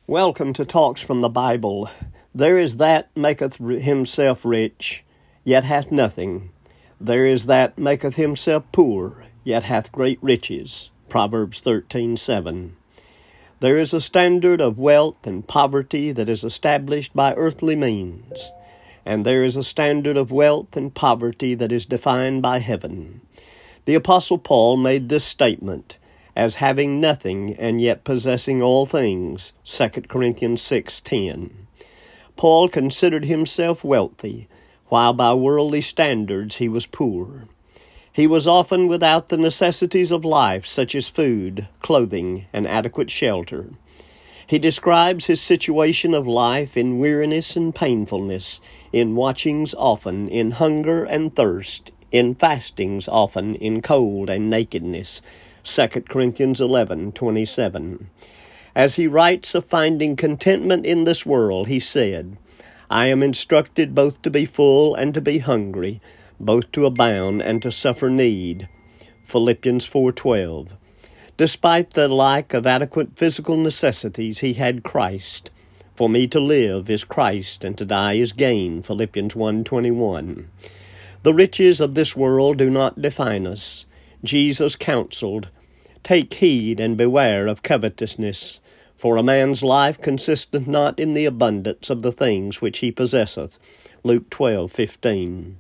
Welcome to Talks from the Bible. There is that maketh himself rich, yet hath nothing. There is that maketh himself poor, yet hath great riches. Proverbs 13:7. There is a standard of wealth and poverty that is established by earthly means, and there is a standard of wealth and poverty that is defined by heaven. The Apostle Paul made this statement as having nothing and yet possessing all things, 2 Corinthians 6:10. Paul considered himself wealthy, while by worldly standards he was poor. He was often without the necessities of life, such as food, clothing, and adequate shelter. He describes his situation of life in weariness and painfulness, in watchings often, in hunger and thirst, in fastings often, in cold and nakedness, 2 Corinthians 11:27. As he writes of finding contentment in this world, he said, "I am instructed both to be full and to be hungry, both to abound and to suffer need." Philippians 4:12. Despite the lack of adequate physical necessities, he had Christ. "For me to live is Christ, and to die is gain." Philippians 1:21. The riches of this world do not define us. Jesus counseled, "Take heed and beware of covetousness, for a man's life consisteth not in the abundance of the things which he possesseth." Luke 12:15.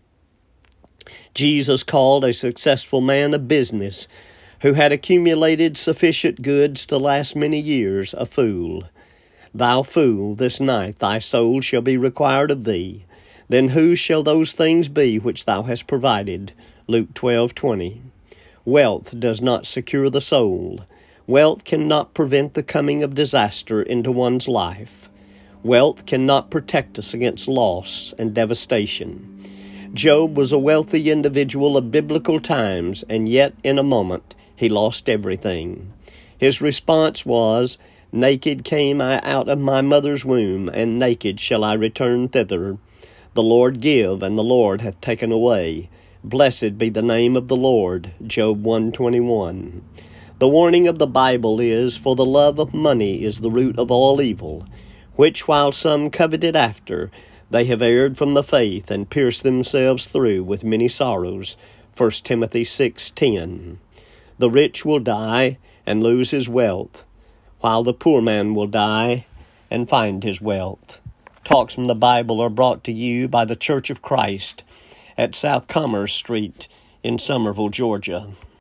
Jesus called a successful man of business who had accumulated sufficient goods to last many years a fool. "Thou fool, this night thy soul shall be required of thee. Then whose shall those things be which thou hast provided?" Luke 12:20. Wealth does not secure the soul. Wealth cannot prevent the coming of disaster into one's life. Wealth cannot protect us against loss and devastation. Job was a wealthy individual of biblical times, and yet in a moment he lost everything. His response was, "Naked came I out of my mother's womb, and naked shall I return thither. The Lord give, and the Lord hath taken away. Blessed be the name of the Lord." Job 1:21. The warning of the Bible is, "For the love of money is the root of all evil, which while some coveted after, they have erred from the faith, and pierced themselves through with many sorrows." 1 Timothy 6:10. The rich will die and lose his wealth, while the poor man will die and find his wealth. Talks from the Bible are brought to you by the Church of Christ at South Commerce Street in Summerville, Georgia.